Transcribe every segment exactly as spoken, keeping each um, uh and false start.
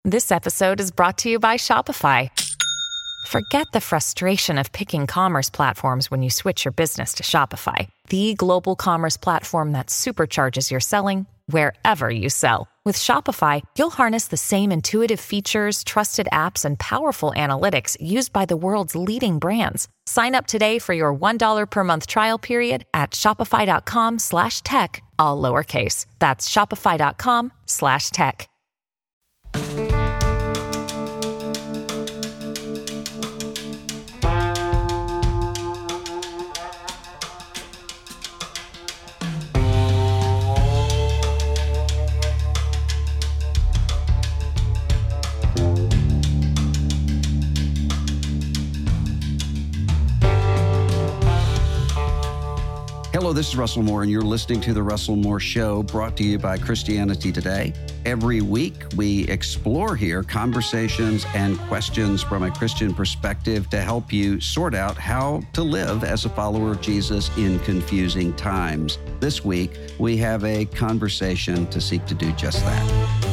This episode is brought to you by Shopify. Forget the frustration of picking commerce platforms when you switch your business to Shopify, the global commerce platform that supercharges your selling wherever you sell. With Shopify, you'll harness the same intuitive features, trusted apps, and powerful analytics used by the world's leading brands. Sign up today for your one dollar per month trial period at shopify.com slash tech, all lowercase. That's shopify.com slash tech. Hello, this is Russell Moore, and you're listening to The Russell Moore Show, brought to you by Christianity Today. Every week, we explore here conversations and questions from a Christian perspective to help you sort out how to live as a follower of Jesus in confusing times. This week, we have a conversation to seek to do just that.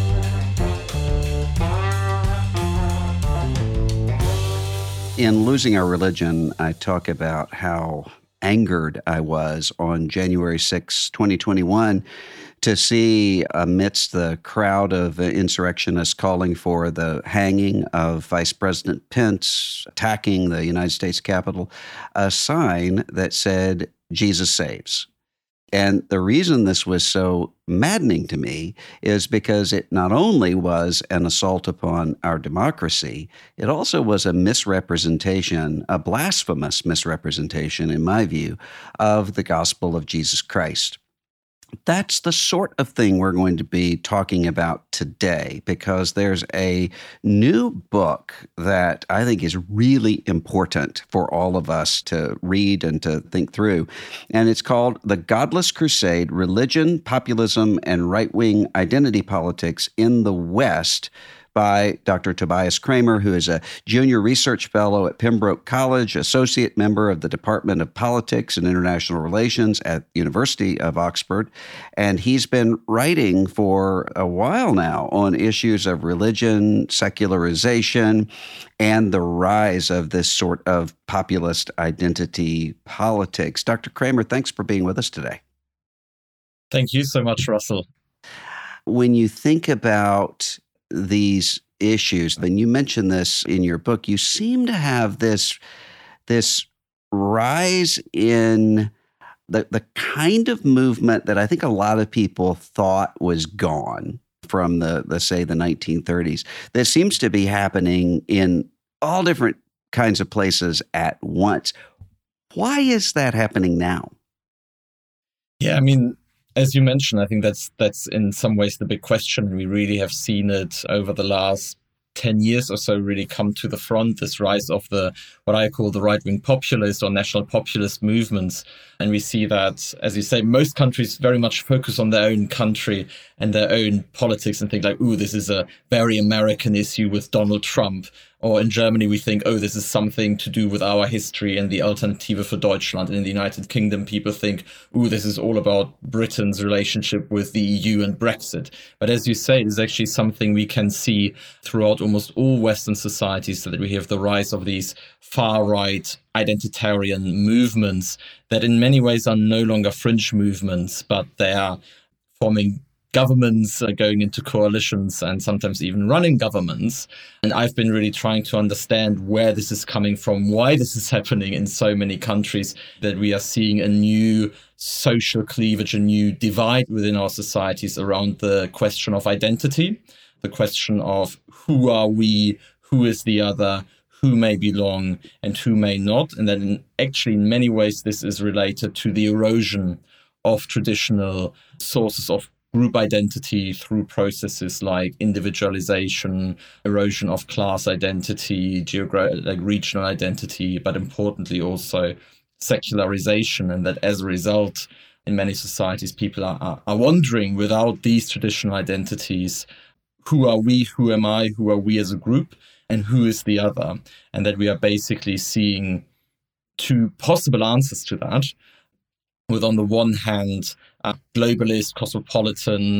In Losing Our Religion, I talk about how angered I was on January sixth, twenty twenty-one, to see amidst the crowd of insurrectionists calling for the hanging of Vice President Pence, attacking the United States Capitol, a sign that said, "Jesus saves." And the reason this was so maddening to me is because it not only was an assault upon our democracy, it also was a misrepresentation, a blasphemous misrepresentation, in my view, of the gospel of Jesus Christ. That's the sort of thing we're going to be talking about today, because there's a new book that I think is really important for all of us to read and to think through. And it's called The Godless Crusade: Religion, Populism, and Right-Wing Identity Politics in the West, by Doctor Tobias Kramer, who is a junior research fellow at Pembroke College, associate member of the Department of Politics and International Relations at the University of Oxford. And he's been writing for a while now on issues of religion, secularization, and the rise of this sort of populist identity politics. Doctor Kramer, thanks for being with us today. Thank you so much, Russell. When you think about these issues, and you mentioned this in your book, you seem to have this, this rise in the, the kind of movement that I think a lot of people thought was gone from the, let's say, the nineteen thirties. That seems to be happening in all different kinds of places at once. Why is that happening now? Yeah, I mean, as you mentioned, I think that's that's in some ways the big question. We really have seen it over the last ten years or so really come to the front, this rise of the what I call the right-wing populist or national populist movements. And we see that, as you say, most countries very much focus on their own country and their own politics and think like, ooh, this is a very American issue with Donald Trump. Or in Germany, we think, oh, this is something to do with our history and the Alternative für Deutschland. And in the United Kingdom, people think, ooh, this is all about Britain's relationship with the E U and Brexit. But as you say, it's actually something we can see throughout almost all Western societies, so that we have the rise of these far-right identitarian movements that in many ways are no longer fringe movements, but they are forming governments, uh, going into coalitions and sometimes even running governments. And I've been really trying to understand where this is coming from, why this is happening in so many countries, that we are seeing a new social cleavage, a new divide within our societies around the question of identity, the question of who are we, who is the other, who may belong and who may not. And then in, actually in many ways, this is related to the erosion of traditional sources of group identity through processes like individualization, erosion of class identity, geogra- like regional identity, but importantly also secularization. And that as a result, in many societies, people are, are, are wondering, without these traditional identities, who are we, who am I, who are we as a group, and who is the other? And that we are basically seeing two possible answers to that. With, on the one hand, a globalist, cosmopolitan,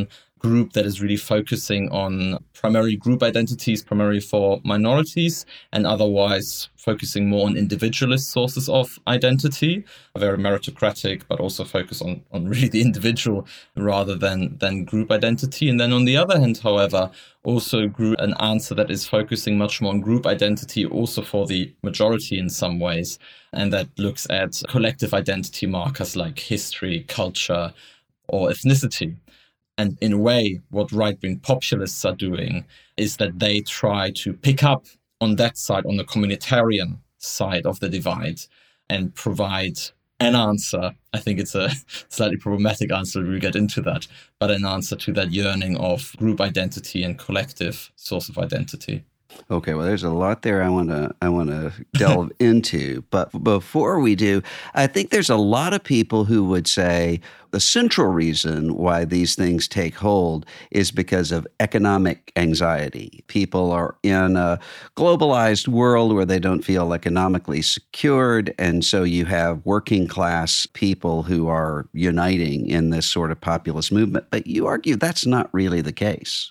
group that is really focusing on primarily group identities, primarily for minorities, and otherwise focusing more on individualist sources of identity, very meritocratic, but also focus on, on really the individual rather than, than group identity. And then on the other hand, however, also grew an answer that is focusing much more on group identity, also for the majority in some ways, and that looks at collective identity markers like history, culture, or ethnicity. And in a way, what right-wing populists are doing is that they try to pick up on that side, on the communitarian side of the divide, and provide an answer. I think it's a slightly problematic answer, we'll get into that, but an answer to that yearning of group identity and collective source of identity. Okay, well, there's a lot there I want to I want to delve into. But before we do, I think there's a lot of people who would say the central reason why these things take hold is because of economic anxiety. People are in a globalized world where they don't feel economically secured, and so you have working class people who are uniting in this sort of populist movement. But you argue that's not really the case.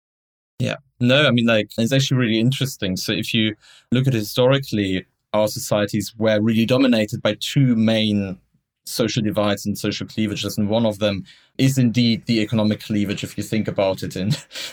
Yeah. No, I mean, like, it's actually really interesting. So if you look at it historically, our societies were really dominated by two main social divides and social cleavages. And one of them is indeed the economic cleavage, if you think about it in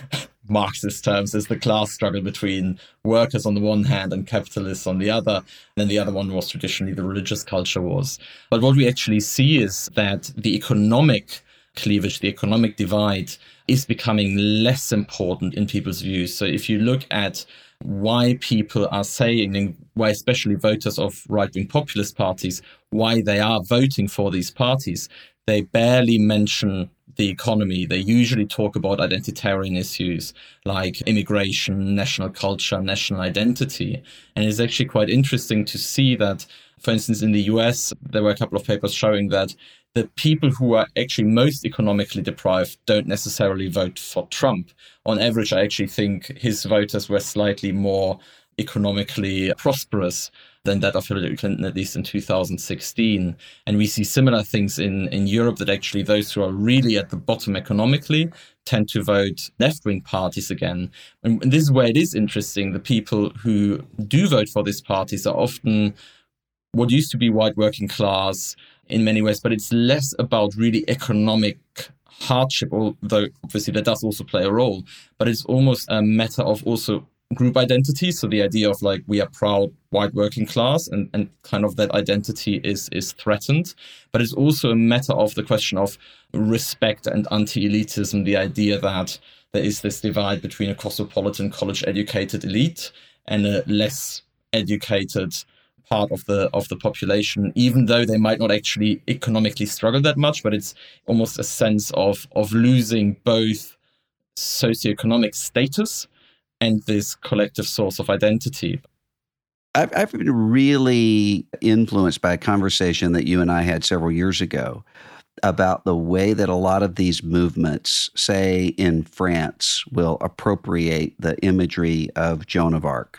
Marxist terms, is the class struggle between workers on the one hand and capitalists on the other. And then the other one was traditionally the religious culture wars. But what we actually see is that the economic cleavage, the economic divide, is becoming less important in people's views. So if you look at why people are saying, and why especially voters of right-wing populist parties, why they are voting for these parties, they barely mention the economy. They usually talk about identitarian issues like immigration, national culture, national identity. And it's actually quite interesting to see that, for instance, in the U S, there were a couple of papers showing that the people who are actually most economically deprived don't necessarily vote for Trump. On average, I actually think his voters were slightly more economically prosperous than that of Hillary Clinton, at least in two thousand sixteen. And we see similar things in, in Europe, that actually those who are really at the bottom economically tend to vote left-wing parties again. And this is where it is interesting. The people who do vote for these parties are often what used to be white working class in many ways, but it's less about really economic hardship, although obviously that does also play a role, but it's almost a matter of also group identity. So the idea of like, we are proud white working class, and, and kind of that identity is, is threatened. But it's also a matter of the question of respect and anti-elitism, the idea that there is this divide between a cosmopolitan college-educated elite and a less educated part of the of the population, even though they might not actually economically struggle that much, but it's almost a sense of of losing both socioeconomic status and this collective source of identity. I've, I've been really influenced by a conversation that you and I had several years ago about the way that a lot of these movements, say in France, will appropriate the imagery of Joan of Arc.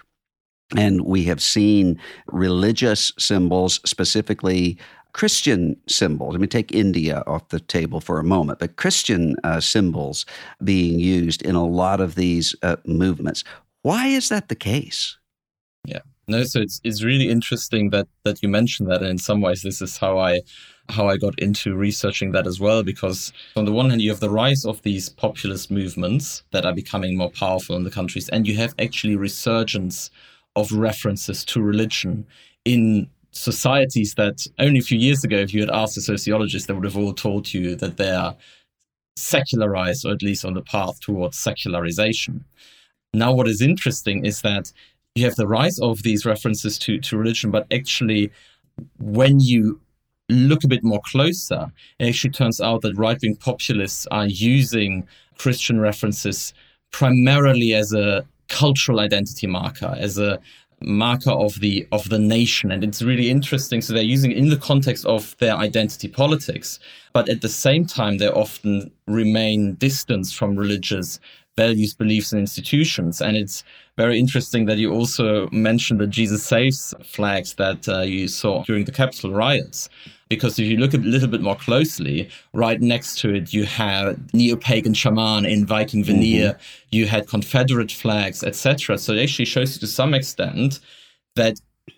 And we have seen religious symbols, specifically Christian symbols. I mean, take India off the table for a moment, but Christian uh, symbols being used in a lot of these uh, movements. Why is that the case? Yeah, no, so it's it's really interesting that that you mentioned that. And in some ways, this is how I how I got into researching that as well, because on the one hand, you have the rise of these populist movements that are becoming more powerful in the countries, and you have actually resurgence of references to religion in societies that only a few years ago, if you had asked a sociologist, they would have all told you that they are secularized, or at least on the path towards secularization. Now, what is interesting is that you have the rise of these references to, to religion, but actually, when you look a bit more closer, it actually turns out that right-wing populists are using Christian references primarily as a cultural identity marker, as a marker of the of the nation. And it's really interesting. So they're using it in the context of their identity politics, but at the same time, they often remain distanced from religious values, beliefs, and institutions. And it's very interesting that you also mentioned the Jesus Saves flags that uh, you saw during the Capitol riots, Because if you look a little bit more closely, right next to it, you had neo-pagan shaman in Viking veneer, mm-hmm. you had Confederate flags, et cetera. So it actually shows you to some extent that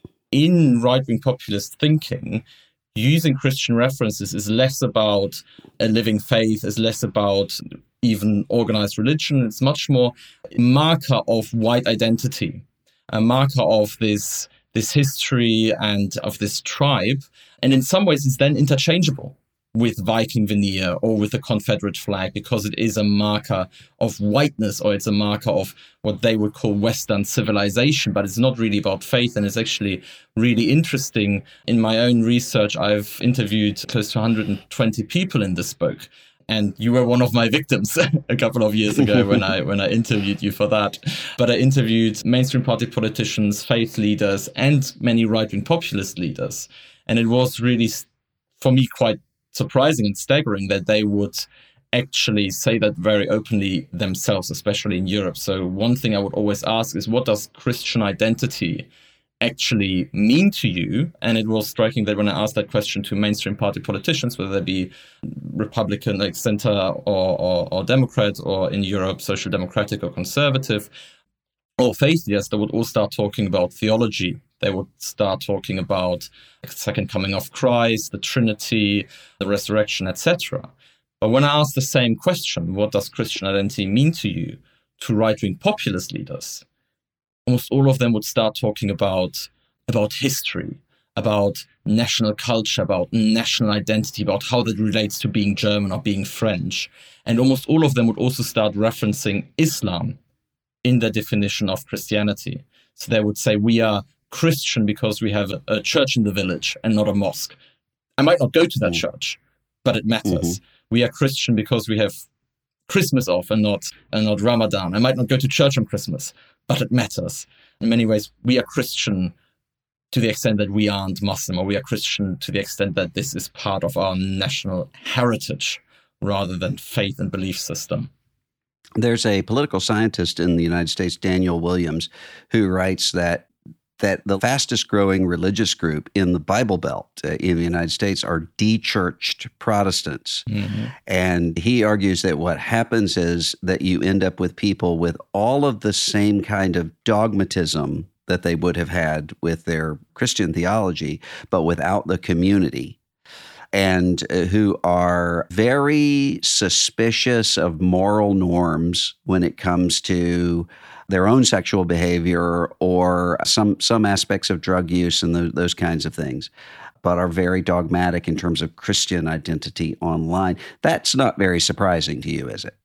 in right-wing populist thinking, using Christian references is less about a living faith, is less about even organized religion. It's much more a marker of white identity, a marker of this, this history and of this tribe. And in some ways, it's then interchangeable with Viking veneer or with the Confederate flag, because it is a marker of whiteness, or it's a marker of what they would call Western civilization, but it's not really about faith. And it's actually really interesting. In my own research, I've interviewed close to one hundred twenty people in this book. And you were one of my victims a couple of years ago when I when I interviewed you for that. But I interviewed mainstream party politicians, faith leaders, and many right-wing populist leaders. And it was really, for me, quite surprising and staggering that they would actually say that very openly themselves, especially in Europe. So one thing I would always ask is, what does Christian identity actually mean to you? And it was striking that when I asked that question to mainstream party politicians, whether they be Republican, like center or, or, or Democrat, or in Europe, social democratic or conservative, or faith leaders, they would all start talking about theology. They would start talking about the second coming of Christ, the Trinity, the resurrection, et cetera. But when I asked the same question, what does Christian identity mean to you, to right-wing populist leaders, almost all of them would start talking about, about history, about national culture, about national identity, about how that relates to being German or being French. And almost all of them would also start referencing Islam in their definition of Christianity. So they would say, we are Christian because we have a church in the village and not a mosque. I might not go to that mm-hmm. church, but it matters. Mm-hmm. We are Christian because we have Christmas off and not and not Ramadan. I might not go to church on Christmas, but it matters. In many ways, we are Christian to the extent that we aren't Muslim, or we are Christian to the extent that this is part of our national heritage rather than faith and belief system. There's a political scientist in the United States, Daniel Williams, who writes that that the fastest growing religious group in the Bible Belt uh, in the United States are de-churched Protestants. Mm-hmm. And he argues that what happens is that you end up with people with all of the same kind of dogmatism that they would have had with their Christian theology, but without the community, and uh, who are very suspicious of moral norms when it comes to their own sexual behavior or some some aspects of drug use and the, those kinds of things, but are very dogmatic in terms of Christian identity online. That's not very surprising to you, is it?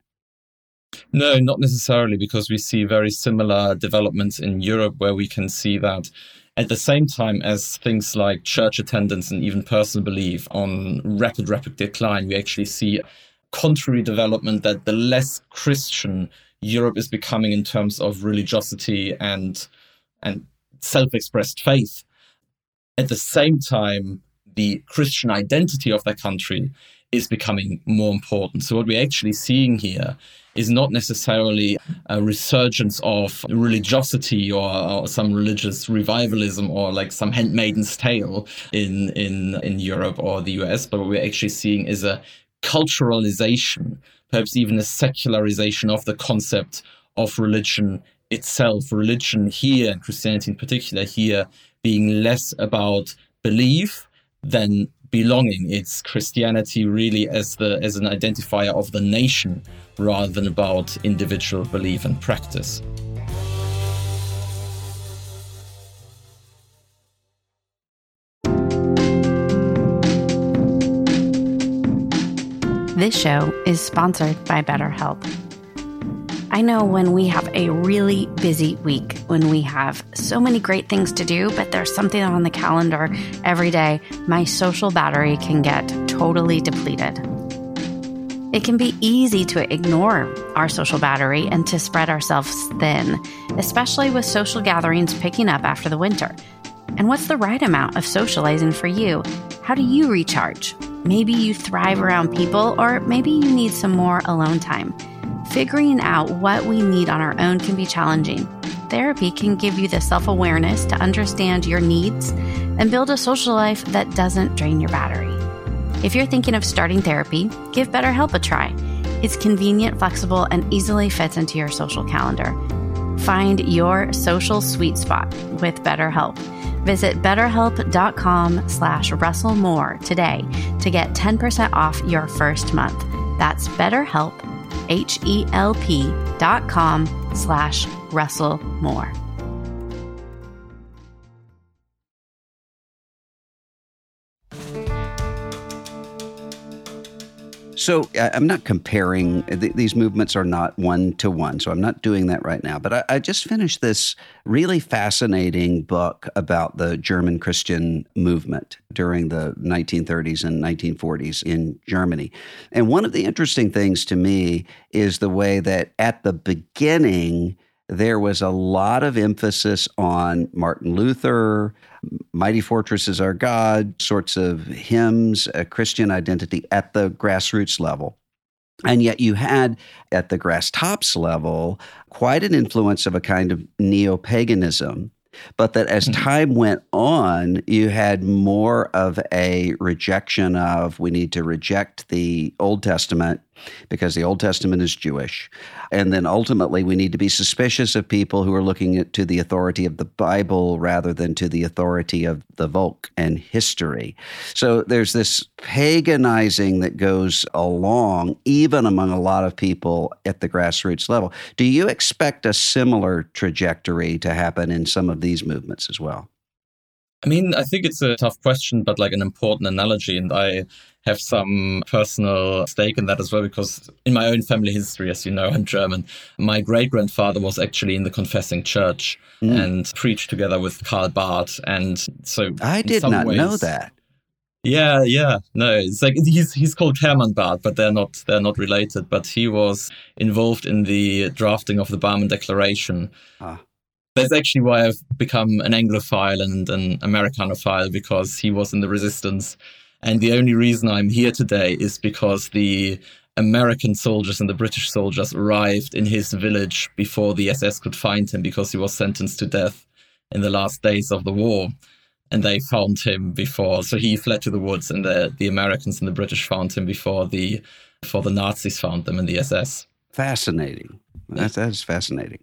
No, not necessarily, because we see very similar developments in Europe, where we can see that at the same time as things like church attendance and even personal belief on rapid, rapid decline, we actually see contrary development, that the less Christian Europe is becoming in terms of religiosity and and self-expressed faith. At the same time, the Christian identity of the country is becoming more important. So what we're actually seeing here is not necessarily a resurgence of religiosity or, or some religious revivalism or like some Handmaid's Tale in, in, in Europe or the U S, but what we're actually seeing is a culturalization, perhaps even a secularization of the concept of religion itself. Religion here, and Christianity in particular here, being less about belief than belonging. It's Christianity really as the as an identifier of the nation rather than about individual belief and practice. This show is sponsored by BetterHelp. I know when we have a really busy week, when we have so many great things to do, but there's something on the calendar every day, my social battery can get totally depleted. It can be easy to ignore our social battery and to spread ourselves thin, especially with social gatherings picking up after the winter. And what's the right amount of socializing for you? How do you recharge? Maybe you thrive around people, or maybe you need some more alone time. Figuring out what we need on our own can be challenging. Therapy can give you the self-awareness to understand your needs and build a social life that doesn't drain your battery. If you're thinking of starting therapy, give BetterHelp a try. It's convenient, flexible, and easily fits into your social calendar. Find your social sweet spot with BetterHelp. Visit betterhelp.com slash wrestlemore today to get ten percent off your first month. That's BetterHelp, H-E-L-P dot com slash wrestlemore. So I'm not comparing, th- these movements are not one-to-one, so I'm not doing that right now. But I, I just finished this really fascinating book about the German Christian movement during the nineteen thirties and nineteen forties in Germany. And one of the interesting things to me is the way that at the beginning, there was a lot of emphasis on Martin Luther, Mighty Fortress is Our God, sorts of hymns, a Christian identity at the grassroots level. And yet you had, at the grass tops level, quite an influence of a kind of neo-paganism. But that as time went on, you had more of a rejection of, we need to reject the Old Testament because the Old Testament is Jewish. And then ultimately, we need to be suspicious of people who are looking at, to the authority of the Bible rather than to the authority of the Volk and history. So there's this paganizing that goes along, even among a lot of people at the grassroots level. Do you expect a similar trajectory to happen in some of these movements as well? I mean, I think it's a tough question, but like an important analogy. And I have some personal stake in that as well, because in my own family history, as you know, I'm German. My great-grandfather was actually in the Confessing Church mm. and preached together with Karl Barth. And so I did not ways, know that. Yeah, yeah. No, it's like he's he's called Hermann Barth, but they're not they're not related. But he was involved in the drafting of the Barmen Declaration. Ah. That's actually why I've become an Anglophile and an Americanophile, because he was in the resistance. And the only reason I'm here today is because the American soldiers and the British soldiers arrived in his village before the S S could find him, because he was sentenced to death in the last days of the war. And they found him before. So he fled to the woods, and the, the Americans and the British found him before the before the Nazis found them in the S S. Fascinating. That's, that's fascinating.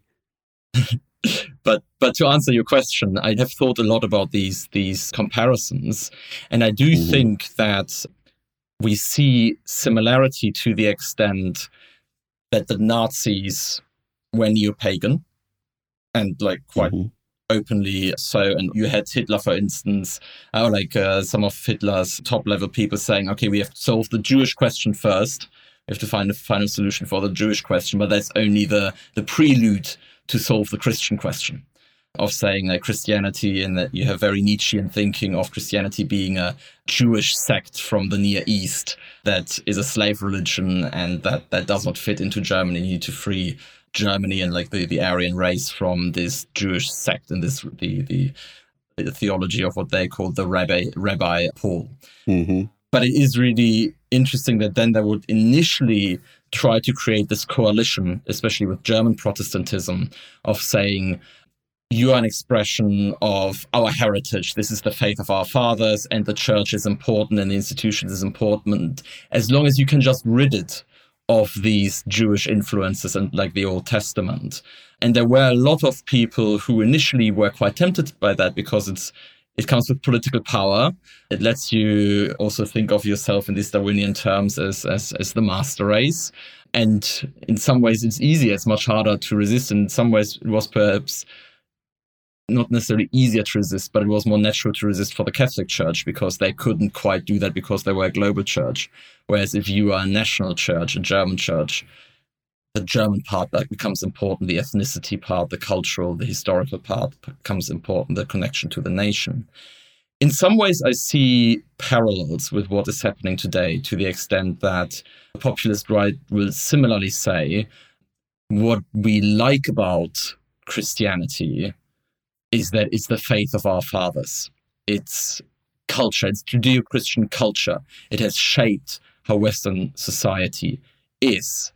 But but to answer your question, I have thought a lot about these these comparisons, and I do mm-hmm. think that we see similarity to the extent that the Nazis were neo-pagan, and like quite mm-hmm. openly so. And you had Hitler, for instance, or like uh, some of Hitler's top-level people saying, okay, we have to solve the Jewish question first. We have to find a final solution for the Jewish question, but that's only the the prelude to solve the Christian question, of saying that Christianity, and that you have very Nietzschean thinking of Christianity being a Jewish sect from the Near East that is a slave religion, and that, that does not fit into Germany. You need to free Germany and like the, the Aryan race from this Jewish sect and this the the, the theology of what they call the Rabbi, Rabbi Paul. Mm-hmm. But it is really interesting that then they would initially try to create this coalition, especially with German Protestantism, of saying, you are an expression of our heritage. This is the faith of our fathers, and the church is important and the institution is important, as long as you can just rid it of these Jewish influences and like the Old Testament. And there were a lot of people who initially were quite tempted by that, because it's It comes with political power. It lets you also think of yourself in these Darwinian terms as, as, as the master race. And in some ways it's easier, it's much harder to resist. And in some ways it was perhaps not necessarily easier to resist, but it was more natural to resist for the Catholic Church, because they couldn't quite do that because they were a global church. Whereas if you are a national church, a German church, the German part that becomes important, the ethnicity part, the cultural, the historical part becomes important, the connection to the nation. In some ways, I see parallels with what is happening today, to the extent that the populist right will similarly say, what we like about Christianity is that it's the faith of our fathers. It's culture, it's Judeo-Christian culture. It has shaped how Western society is.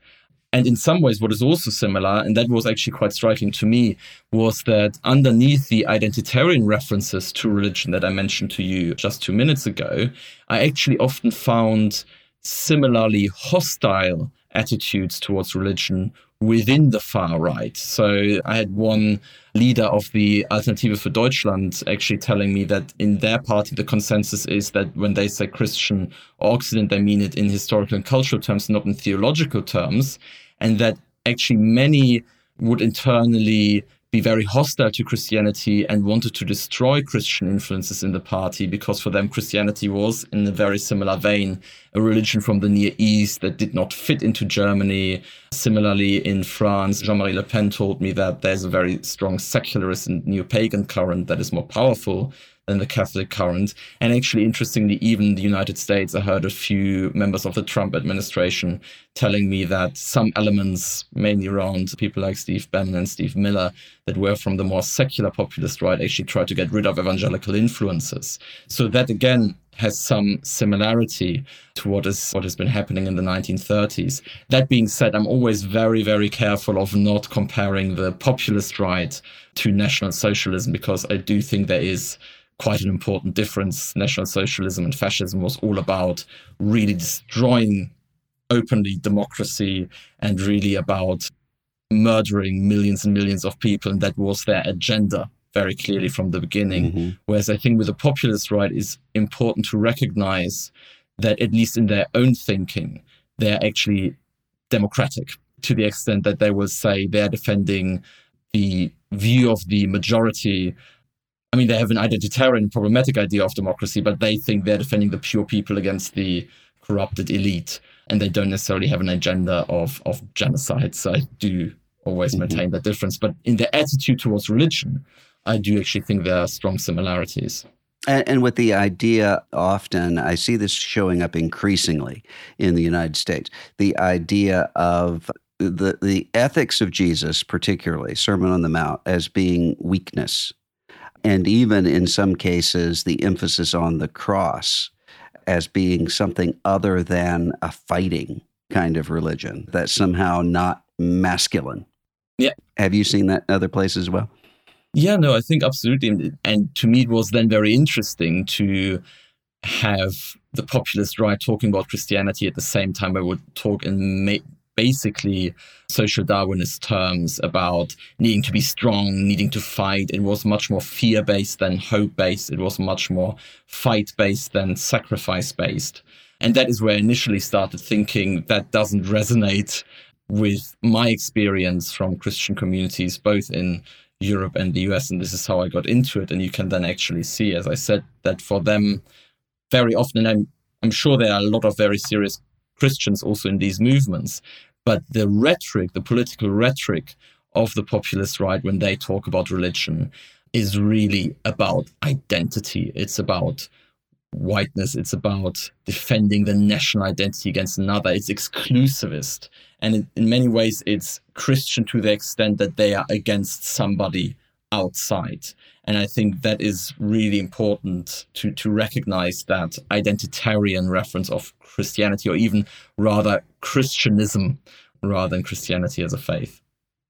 And in some ways, what is also similar, and that was actually quite striking to me, was that underneath the identitarian references to religion that I mentioned to you just two minutes ago, I actually often found similarly hostile attitudes towards religion within the far right. So I had one leader of the Alternative für Deutschland actually telling me that in their party, the consensus is that when they say Christian or Occident, they mean it in historical and cultural terms, not in theological terms, and that actually many would internally be very hostile to Christianity and wanted to destroy Christian influences in the party, because for them Christianity was, in a very similar vein, a religion from the Near East that did not fit into Germany. Similarly, in France, Jean-Marie Le Pen told me that there's a very strong secularist and neo-pagan current that is more powerful than the Catholic current. And actually, interestingly, even in the United States, I heard a few members of the Trump administration telling me that some elements, mainly around people like Steve Bannon and Steve Miller, that were from the more secular populist right, actually tried to get rid of evangelical influences. So that, again, has some similarity to what is what has been happening in the nineteen thirties. That being said, I'm always very, very careful of not comparing the populist right to National Socialism, because I do think there is quite an important difference. National Socialism and fascism was all about really destroying openly democracy and really about murdering millions and millions of people, and that was their agenda very clearly from the beginning. Mm-hmm. Whereas I think with the populist right, it's important to recognize that at least in their own thinking, they're actually democratic, to the extent that they will say they're defending the view of the majority. I mean, they have an identitarian, problematic idea of democracy, but they think they're defending the pure people against the corrupted elite, and they don't necessarily have an agenda of, of genocide. So I do always mm-hmm. maintain that difference. But in their attitude towards religion, I do actually think there are strong similarities. And, and with the idea, often, I see this showing up increasingly in the United States, the idea of the, the ethics of Jesus, particularly Sermon on the Mount, as being weakness. And even in some cases, the emphasis on the cross as being something other than a fighting kind of religion, that's somehow not masculine. Yeah. Have you seen that in other places as well? Yeah, no, I think absolutely. And to me, it was then very interesting to have the populist right talking about Christianity at the same time I would talk in ma- basically social Darwinist terms about needing to be strong, needing to fight. It was much more fear-based than hope-based. It was much more fight-based than sacrifice-based. And that is where I initially started thinking that doesn't resonate with my experience from Christian communities, both in Europe and the U S, and this is how I got into it. And you can then actually see, as I said, that for them, very often, and I'm, I'm sure there are a lot of very serious Christians also in these movements, but the rhetoric, the political rhetoric of the populist right when they talk about religion is really about identity. It's about whiteness. It's about defending the national identity against another. It's exclusivist. And in, in many ways, it's Christian to the extent that they are against somebody outside. And I think that is really important to, to recognize that identitarian reference of Christianity, or even rather Christianism rather than Christianity as a faith.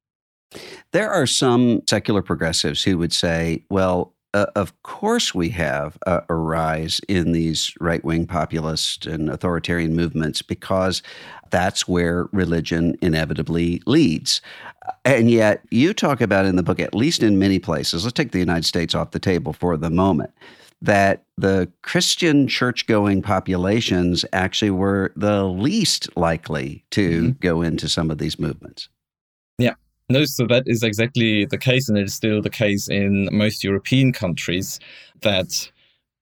There are some secular progressives who would say, well, Uh, of course we have a, a rise in these right-wing populist and authoritarian movements because that's where religion inevitably leads. And yet you talk about in the book, at least in many places, let's take the United States off the table for the moment, that the Christian church-going populations actually were the least likely to mm-hmm. go into some of these movements. Yeah. No, so that is exactly the case, and it is still the case in most European countries, that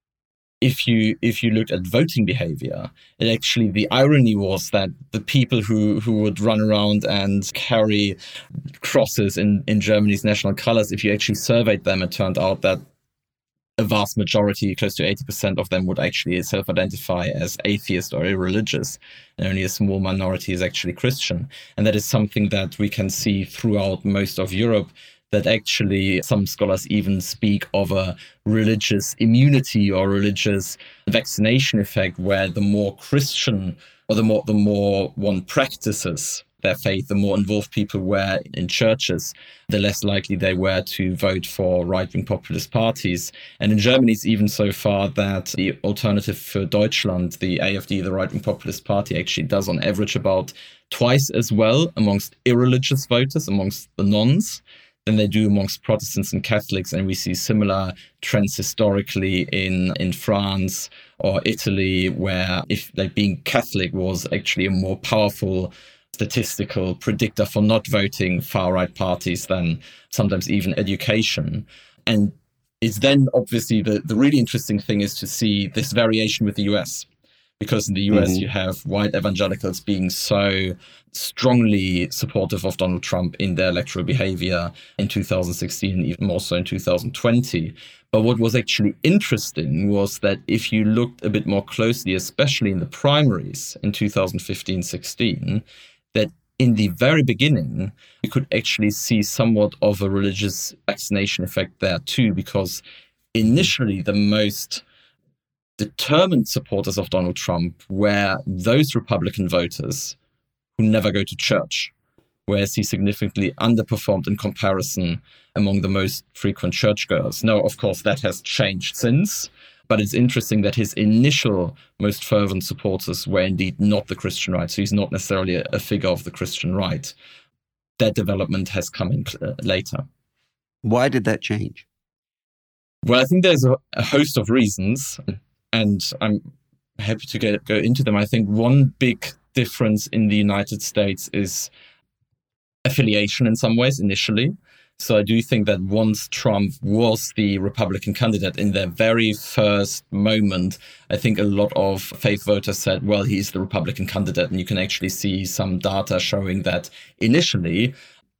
if you if you looked at voting behavior, it actually, the irony was that the people who, who would run around and carry crosses in, in Germany's national colors, if you actually surveyed them, it turned out that a vast majority, close to eighty percent of them, would actually self-identify as atheist or irreligious, and only a small minority is actually Christian. And that is something that we can see throughout most of Europe, that actually some scholars even speak of a religious immunity or religious vaccination effect, where the more Christian or the more the more one practices their faith, the more involved people were in churches, the less likely they were to vote for right-wing populist parties. And in Germany, it's even so far that the Alternative für Deutschland, the A F D, the right-wing populist party, actually does on average about twice as well amongst irreligious voters, amongst the nones, than they do amongst Protestants and Catholics. And we see similar trends historically in, in France or Italy, where if like being Catholic was actually a more powerful statistical predictor for not voting far-right parties than sometimes even education. And it's then obviously the, the really interesting thing is to see this variation with the U S. Because in the U S, mm-hmm. you have white evangelicals being so strongly supportive of Donald Trump in their electoral behavior in two thousand sixteen, even more so in two thousand twenty. But what was actually interesting was that if you looked a bit more closely, especially in the primaries in two thousand fifteen sixteen, that in the very beginning, you could actually see somewhat of a religious vaccination effect there too, because initially the most determined supporters of Donald Trump were those Republican voters who never go to church, whereas he significantly underperformed in comparison among the most frequent churchgoers. Now, of course, that has changed since, but it's interesting that his initial most fervent supporters were indeed not the Christian right, so he's not necessarily a, a figure of the Christian right. That development has come in uh, later. Why did that change? Well, I think there's a, a host of reasons, and I'm happy to get, go into them. I think one big difference in the United States is affiliation in some ways initially. So I do think that once Trump was the Republican candidate in their very first moment, I think a lot of faith voters said, well, he's the Republican candidate. And you can actually see some data showing that initially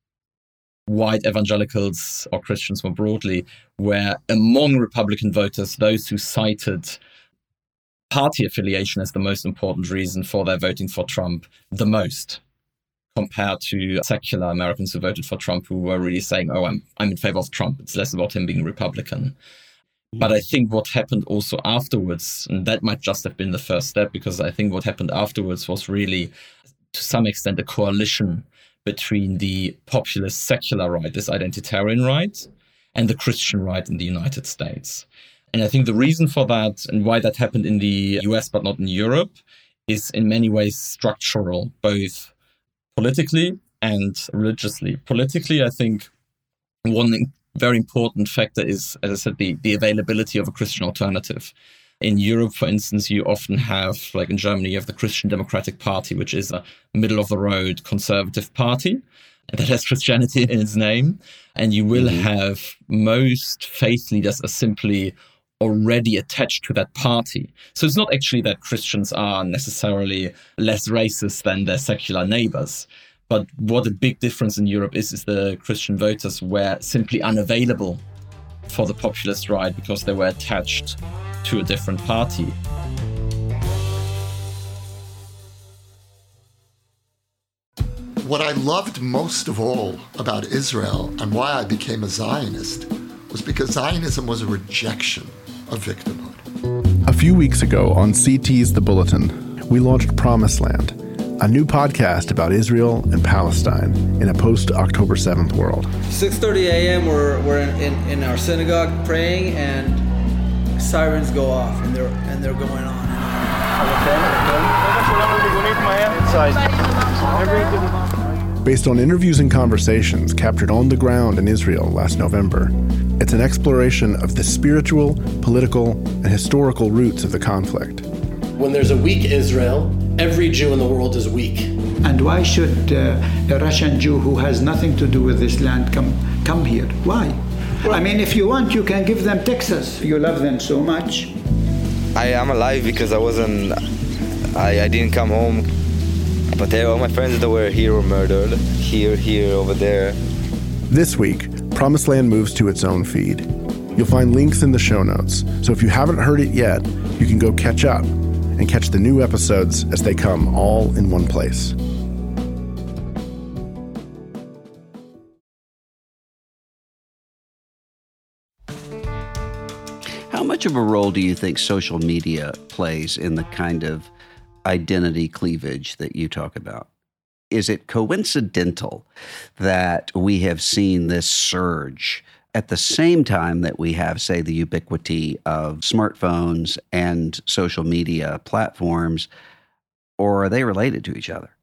white evangelicals or Christians more broadly were among Republican voters those who cited party affiliation as the most important reason for their voting for Trump the most, compared to secular Americans who voted for Trump, who were really saying, oh, I'm I'm in favor of Trump. It's less about him being Republican. Mm-hmm. But I think what happened also afterwards, and that might just have been the first step, because I think what happened afterwards was really, to some extent, a coalition between the populist secular right, this identitarian right, and the Christian right in the United States. And I think the reason for that and why that happened in the U S but not in Europe is in many ways structural, both politically and religiously. Politically, I think one very important factor is, as I said, the, the availability of a Christian alternative. In Europe, for instance, you often have, like in Germany, you have the Christian Democratic Party, which is a middle-of-the-road conservative party that has Christianity in its name. And you will mm-hmm. have most faith leaders are simply already attached to that party. So it's not actually that Christians are necessarily less racist than their secular neighbors. But what a big difference in Europe is, is the Christian voters were simply unavailable for the populist right because they were attached to a different party. What I loved most of all about Israel and why I became a Zionist was because Zionism was a rejection of victimhood. A few weeks ago on C T's The Bulletin, we launched Promised Land, a new podcast about Israel and Palestine in a post-October seventh world. six thirty a.m. we're, we're in, in, in our synagogue praying, and sirens go off, and they're, and they're going on. Based on interviews and conversations captured on the ground in Israel last November, it's an exploration of the spiritual, political, and historical roots of the conflict. When there's a weak Israel, every Jew in the world is weak. And why should uh, a Russian Jew who has nothing to do with this land come come here? Why? Well, I mean, if you want, you can give them Texas. You love them so much. I am alive because I wasn't, I, I didn't come home. But all my friends that were here were murdered. Here, here, over there. This week, Promised Land moves to its own feed. You'll find links in the show notes, so if you haven't heard it yet, you can go catch up and catch the new episodes as they come all in one place. How much of a role do you think social media plays in the kind of identity cleavage that you talk about? Is it coincidental that we have seen this surge at the same time that we have, say, the ubiquity of smartphones and social media platforms, or are they related to each other?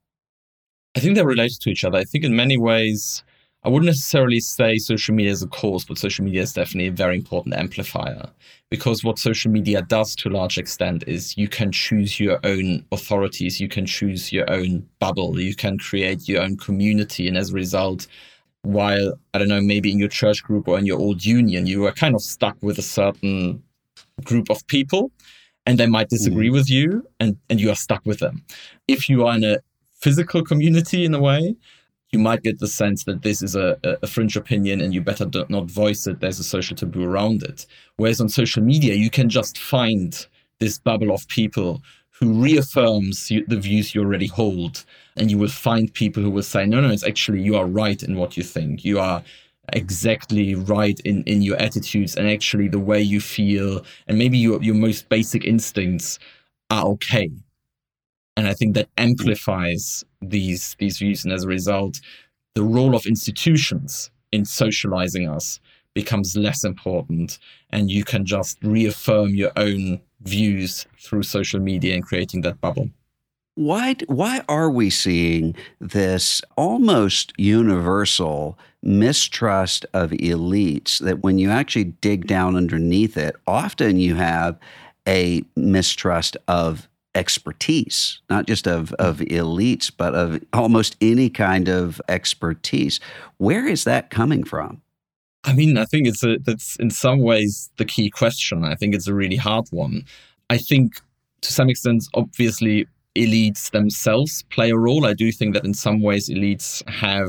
I think they're related to each other. I think in many ways, I wouldn't necessarily say social media is a cause, but social media is definitely a very important amplifier. Because what social media does to a large extent is you can choose your own authorities, you can choose your own bubble, you can create your own community. And as a result, while, I don't know, maybe in your church group or in your old union, you were kind of stuck with a certain group of people and they might disagree mm. with you and, and you are stuck with them. If you are in a physical community in a way, you might get the sense that this is a, a fringe opinion and you better do not voice it. There's a social taboo around it. Whereas on social media, you can just find this bubble of people who reaffirms you, the views you already hold. And you will find people who will say, no, no, it's actually, you are right in what you think. You are exactly right in, in your attitudes and actually the way you feel. And maybe your, your most basic instincts are okay. And I think that amplifies these these views. And as a result, the role of institutions in socializing us becomes less important. And you can just reaffirm your own views through social media and creating that bubble. Why, why are we seeing this almost universal mistrust of elites that when you actually dig down underneath it, often you have a mistrust of expertise, not just of, of elites, but of almost any kind of expertise. Where is that coming from? I mean, I think it's a, that's in some ways the key question. I think it's a really hard one. I think to some extent, obviously, elites themselves play a role. I do think that in some ways elites have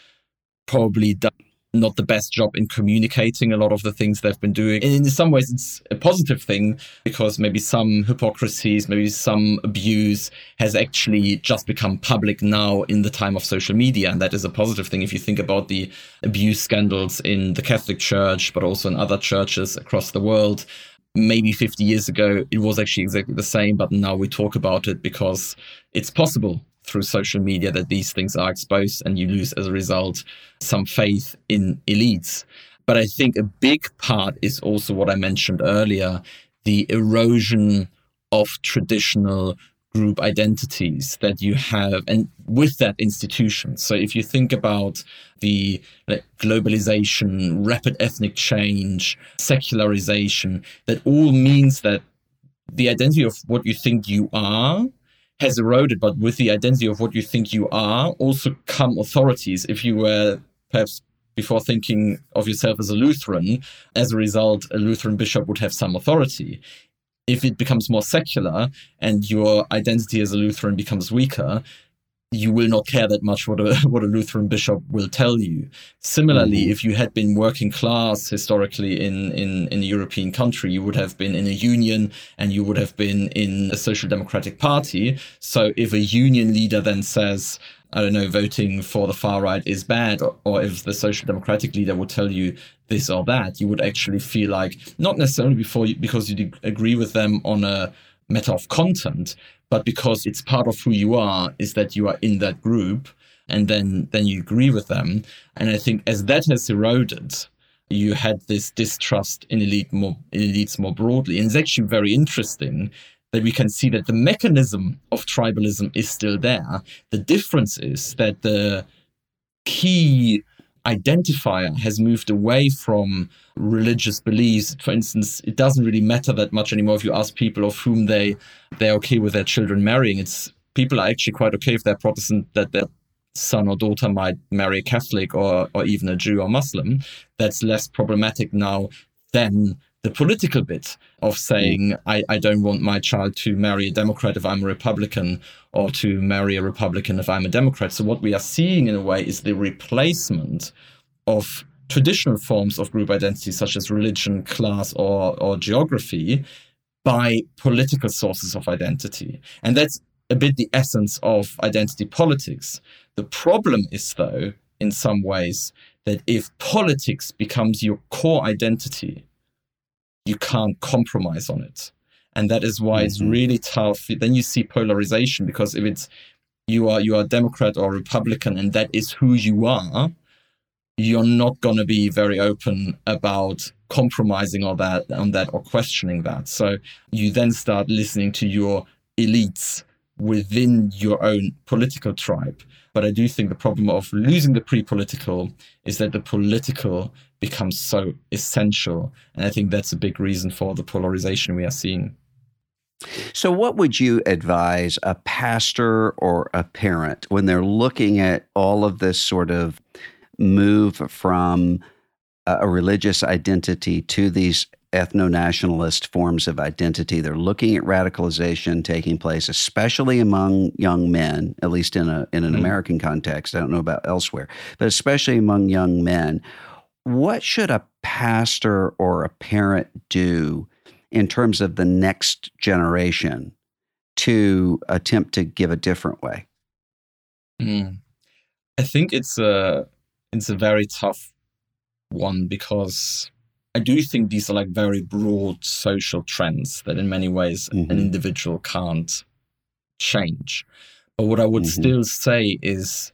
probably done not the best job in communicating a lot of the things they've been doing. And in some ways, it's a positive thing because maybe some hypocrisies, maybe some abuse has actually just become public now in the time of social media. And that is a positive thing if you think about the abuse scandals in the Catholic Church, but also in other churches across the world. Maybe fifty years ago, it was actually exactly the same, but now we talk about it because it's possible through social media that these things are exposed and you lose, as a result, some faith in elites. But I think a big part is also what I mentioned earlier, the erosion of traditional group identities that you have, and with that institutions. So if you think about the like, globalization, rapid ethnic change, secularization, that all means that the identity of what you think you are has eroded, but with the identity of what you think you are also come authorities. If you were perhaps before thinking of yourself as a Lutheran, as a result, a Lutheran bishop would have some authority. If it becomes more secular and your identity as a Lutheran becomes weaker, you will not care that much what a what a Lutheran bishop will tell you. Similarly, mm-hmm. if you had been working class historically in, in, in a European country, you would have been in a union and you would have been in a social democratic party. So if a union leader then says, I don't know, voting for the far right is bad, or, or if the social democratic leader would tell you this or that, you would actually feel like, not necessarily before you, because you agree with them on a matter of content, but because it's part of who you are, is that you are in that group and then, then you agree with them. And I think as that has eroded, you had this distrust in elite more in elites more broadly. And it's actually very interesting that we can see that the mechanism of tribalism is still there. The difference is that the key identifier has moved away from religious beliefs. For instance, it doesn't really matter that much anymore if you ask people of whom they, they're okay with their children marrying. It's people are actually quite okay if they're Protestant, that their son or daughter might marry a Catholic or, or even a Jew or Muslim. That's less problematic now than the political bit of saying, I, I don't want my child to marry a Democrat if I'm a Republican, or to marry a Republican if I'm a Democrat. So what we are seeing in a way is the replacement of traditional forms of group identity, such as religion, class, or, or geography, by political sources of identity. And that's a bit the essence of identity politics. The problem is, though, in some ways, that if politics becomes your core identity, you can't compromise on it. And that is why mm-hmm. it's really tough. Then you see polarization, because if it's you are you are Democrat or Republican and that is who you are, you're not going to be very open about compromising on that, on that or questioning that. So you then start listening to your elites within your own political tribe. But I do think the problem of losing the pre-political is that the political becomes so essential. And I think that's a big reason for the polarization we are seeing. So what would you advise a pastor or a parent when they're looking at all of this sort of move from a religious identity to these ethno-nationalist forms of identity? They're looking at radicalization taking place, especially among young men, at least in a in an mm-hmm. American context. I don't know about elsewhere, but especially among young men. What should a pastor or a parent do in terms of the next generation to attempt to give a different way? Mm. I think it's a it's a very tough one, because I do think these are like very broad social trends that in many ways mm-hmm. an individual can't change. But what I would mm-hmm. still say is,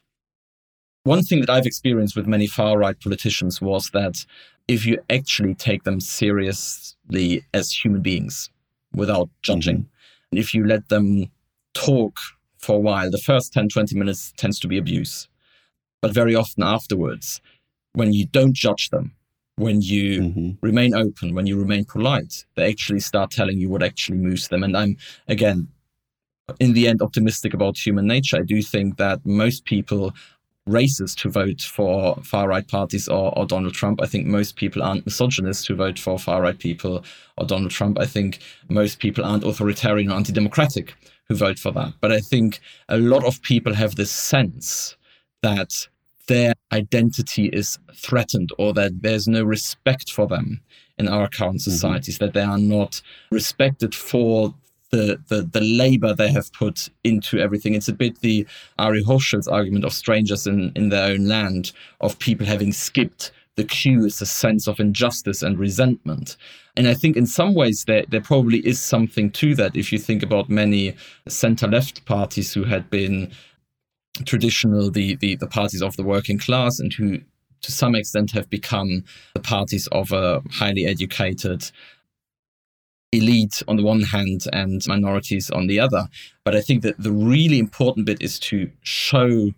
one thing that I've experienced with many far-right politicians was that if you actually take them seriously as human beings without judging, mm-hmm. and if you let them talk for a while, the first ten, twenty minutes tends to be abuse. But very often afterwards, when you don't judge them, when you mm-hmm. remain open, when you remain polite, they actually start telling you what actually moves them. And I'm, again, in the end, optimistic about human nature. I do think that most people racist who vote for far-right parties or, or Donald Trump. I think most people aren't misogynists who vote for far-right people or Donald Trump. I think most people aren't authoritarian or anti-democratic who vote for that. But I think a lot of people have this sense that their identity is threatened, or that there's no respect for them in our current societies, mm-hmm. that they are not respected for the, the the labor they have put into everything. It's a bit the Ari Hochschild's argument of strangers in, in their own land, of people having skipped the queue. It's a sense of injustice and resentment. And I think in some ways there, there probably is something to that. If you think about many center-left parties who had been traditional, the, the, the parties of the working class, and who to some extent have become the parties of a highly educated elite on the one hand and minorities on the other. But I think that the really important bit is to show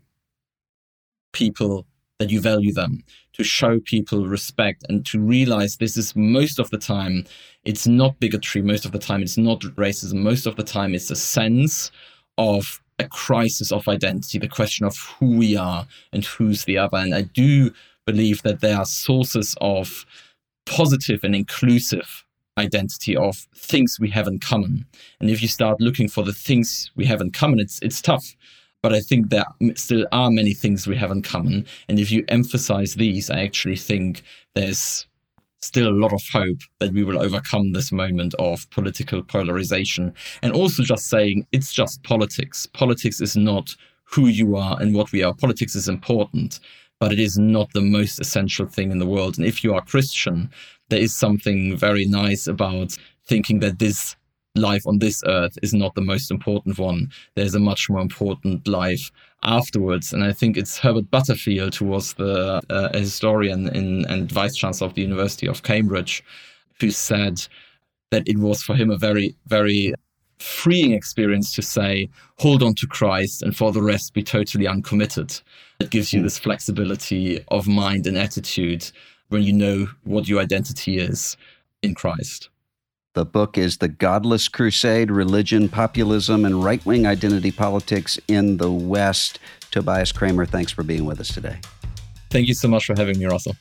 people that you value them, to show people respect, and to realize this is most of the time, it's not bigotry, most of the time it's not racism, most of the time it's a sense of a crisis of identity, the question of who we are and who's the other. And I do believe that there are sources of positive and inclusive identity, of things we have in common. And if you start looking for the things we have in common, it's it's tough. But I think there still are many things we have in common. And if you emphasize these, I actually think there's still a lot of hope that we will overcome this moment of political polarization. And also just saying it's just politics. Politics is not who you are and what we are. Politics is important, but it is not the most essential thing in the world. And if you are Christian, there is something very nice about thinking that this life on this earth is not the most important one. There's a much more important life afterwards. And I think it's Herbert Butterfield, who was the uh, a historian in, and vice chancellor of the University of Cambridge, who said that it was for him a very, very freeing experience to say, hold on to Christ and for the rest be totally uncommitted. It gives you this flexibility of mind and attitude when you know what your identity is in Christ. The book is The Godless Crusade, Religion, Populism, and Right-Wing Identity Politics in the West. Tobias Kramer, thanks for being with us today. Thank you so much for having me, Russell.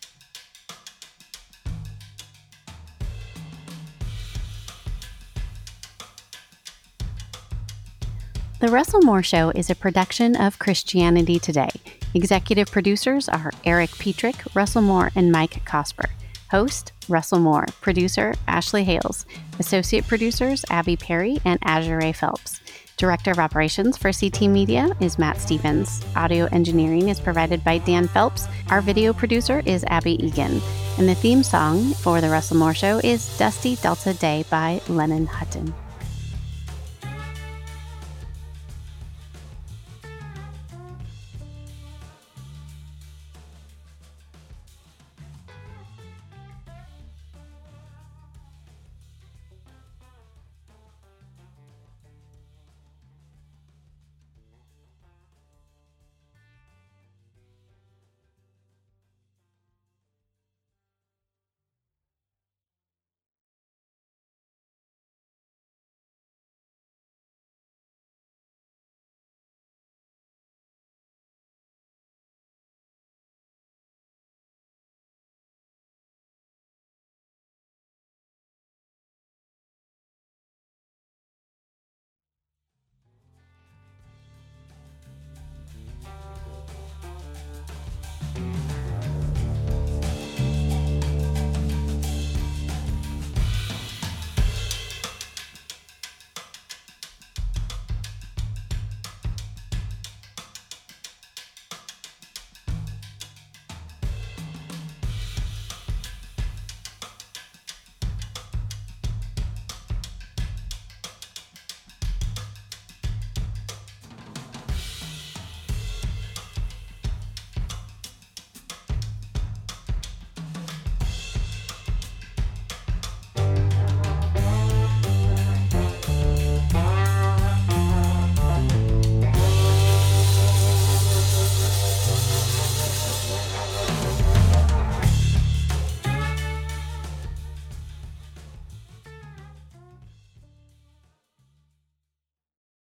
The Russell Moore Show is a production of Christianity Today. Executive producers are Eric Petrick, Russell Moore, and Mike Cosper. Host, Russell Moore. Producer, Ashley Hales. Associate producers, Abby Perry and Azure Phelps. Director of Operations for C T Media is Matt Stevens. Audio engineering is provided by Dan Phelps. Our video producer is Abby Egan. And the theme song for The Russell Moore Show is Dusty Delta Day by Lennon Hutton.